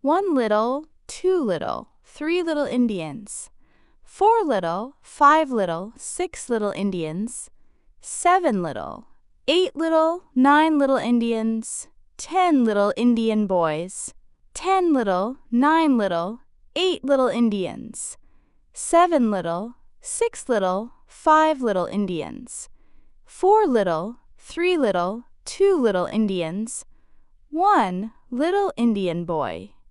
1 little, 2 little, 3 little Indians. 4 little, 5 little, 6 little Indians. 7 little, 8 little, 9 little Indians. 10 little Indian boys. 10 little, 9 little, 8 little Indians. 7 little, 6 little, 5 little Indians. 4 little, 3 little, 2 little Indians. 1 little Indian boy.